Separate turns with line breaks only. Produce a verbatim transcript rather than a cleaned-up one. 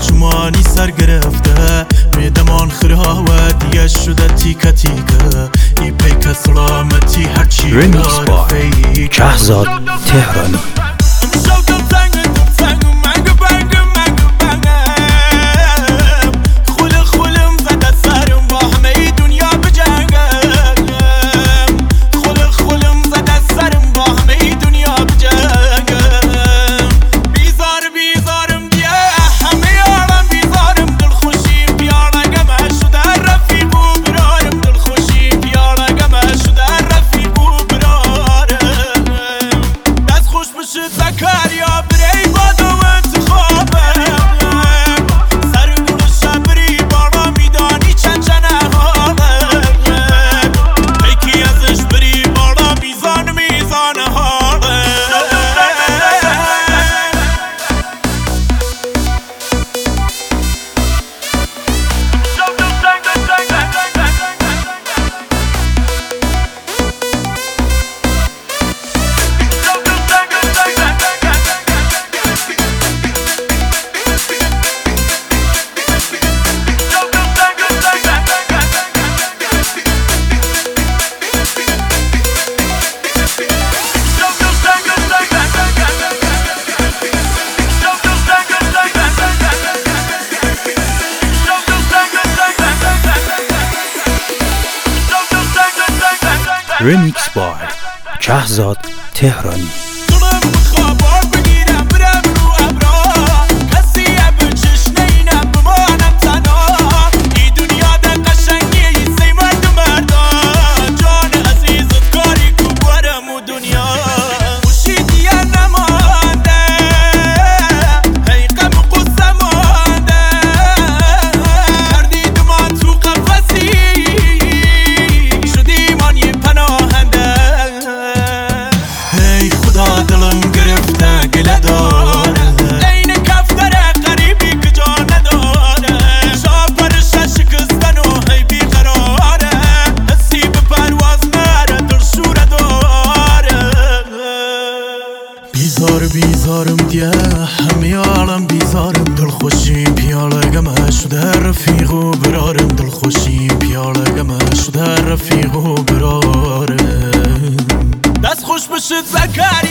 چمانی سر گرفته میدمان خراوه دیگه شده تیکه تیکه ای پیک سلامتی هرچی
رمیکس با شهزاد تهرانی. رمیکس با شهزاد تهرانی. بیزار بیزارم دیه همی عالم بیزارم دل خوشیم پیاله گمه شده رفیق و برارم دل خوشیم پیاله گمه شده رفیق و برارم دست خوش بشد زکر